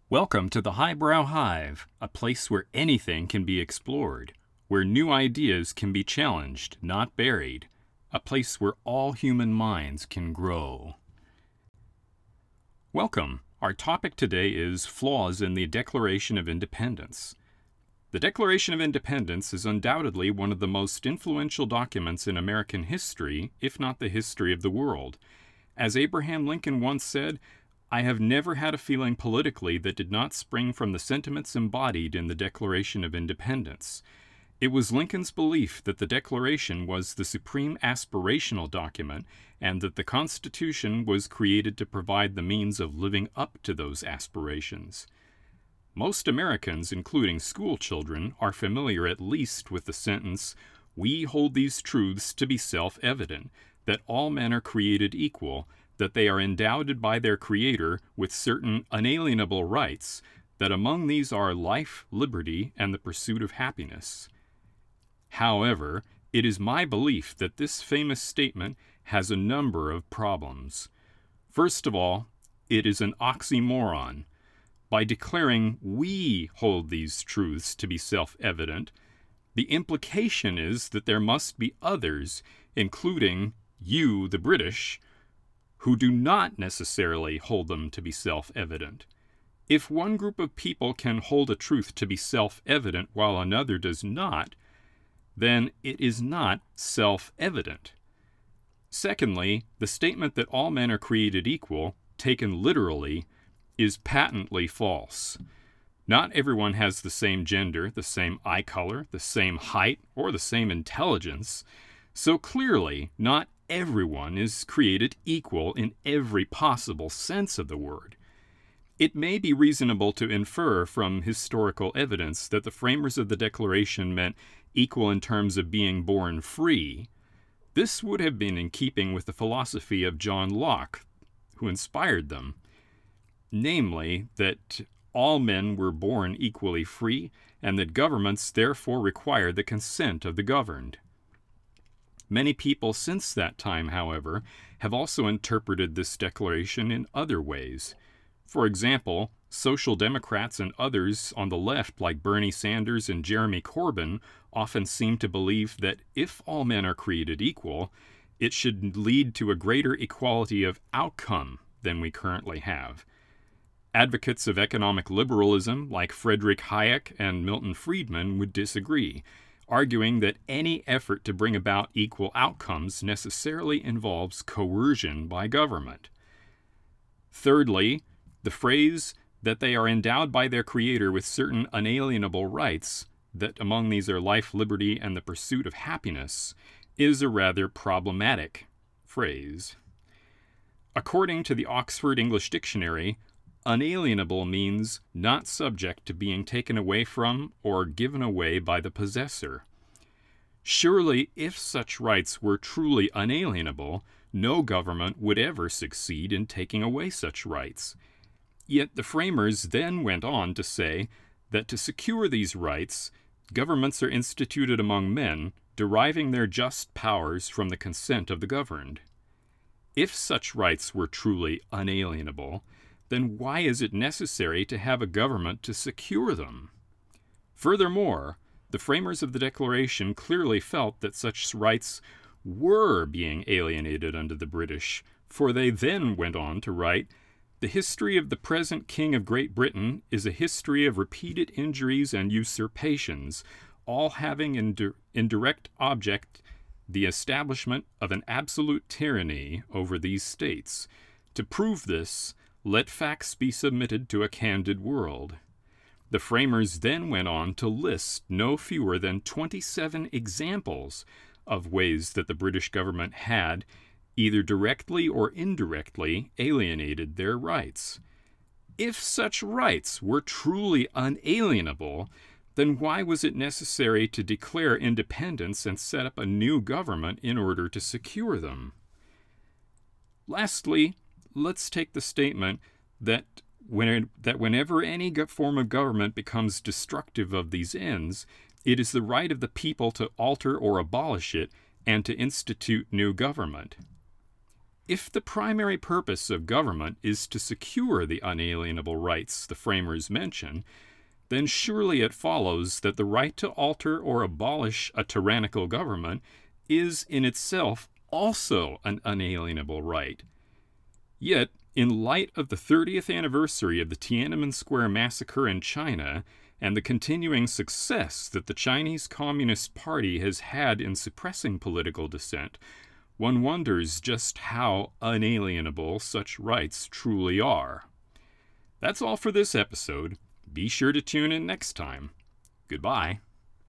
Welcome to the Highbrow Hive, a place where anything can be explored, where new ideas can be challenged, not buried, a place where all human minds can grow. Welcome. Our topic today is flaws in the Declaration of Independence. The Declaration of Independence is undoubtedly one of the most influential documents in American history, if not the history of the world. As Abraham Lincoln once said, "I have never had a feeling politically that did not spring from the sentiments embodied in the Declaration of Independence." It was Lincoln's belief that the Declaration was the supreme aspirational document and that the Constitution was created to provide the means of living up to those aspirations. Most Americans, including school children, are familiar at least with the sentence, "We hold these truths to be self-evident, that all men are created equal, that they are endowed by their Creator with certain unalienable rights, that among these are life, liberty, and the pursuit of happiness." However, it is my belief that this famous statement has a number of problems. First of all, it is an oxymoron. By declaring we hold these truths to be self-evident, the implication is that there must be others, including you, the British, who do not necessarily hold them to be self-evident. If one group of people can hold a truth to be self-evident while another does not, then it is not self-evident. Secondly, the statement that all men are created equal, taken literally, is patently false. Not everyone has the same gender, the same eye color, the same height, or the same intelligence, so clearly not everyone is created equal in every possible sense of the word. It may be reasonable to infer from historical evidence that the framers of the Declaration meant equal in terms of being born free. This would have been in keeping with the philosophy of John Locke, who inspired them, namely that all men were born equally free and that governments therefore require the consent of the governed. Many people since that time, however, have also interpreted this declaration in other ways. For example, social democrats and others on the left, like Bernie Sanders and Jeremy Corbyn, often seem to believe that if all men are created equal, it should lead to a greater equality of outcome than we currently have. Advocates of economic liberalism, like Friedrich Hayek and Milton Friedman, would disagree, arguing that any effort to bring about equal outcomes necessarily involves coercion by government. Thirdly, the phrase that they are endowed by their Creator with certain unalienable rights, that among these are life, liberty, and the pursuit of happiness, is a rather problematic phrase. According to the Oxford English Dictionary, unalienable means not subject to being taken away from or given away by the possessor. Surely, if such rights were truly unalienable, no government would ever succeed in taking away such rights. Yet the framers then went on to say that to secure these rights, governments are instituted among men, deriving their just powers from the consent of the governed. If such rights were truly unalienable, then why is it necessary to have a government to secure them? Furthermore, the framers of the Declaration clearly felt that such rights were being alienated under the British, for they then went on to write, "The history of the present King of Great Britain is a history of repeated injuries and usurpations, all having in direct object the establishment of an absolute tyranny over these states. To prove this, let facts be submitted to a candid world." The framers then went on to list no fewer than 27 examples of ways that the British government had, either directly or indirectly, alienated their rights. If such rights were truly unalienable, then why was it necessary to declare independence and set up a new government in order to secure them? Lastly, let's take the statement that whenever any form of government becomes destructive of these ends, it is the right of the people to alter or abolish it and to institute new government. If the primary purpose of government is to secure the unalienable rights the framers mention, then surely it follows that the right to alter or abolish a tyrannical government is in itself also an unalienable right. Yet, in light of the 30th anniversary of the Tiananmen Square massacre in China and the continuing success that the Chinese Communist Party has had in suppressing political dissent, one wonders just how unalienable such rights truly are. That's all for this episode. Be sure to tune in next time. Goodbye.